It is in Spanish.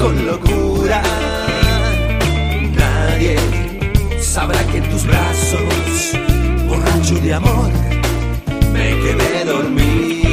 con locura. Nadie sabrá que en tus brazos, borracho de amor, me quedé dormido.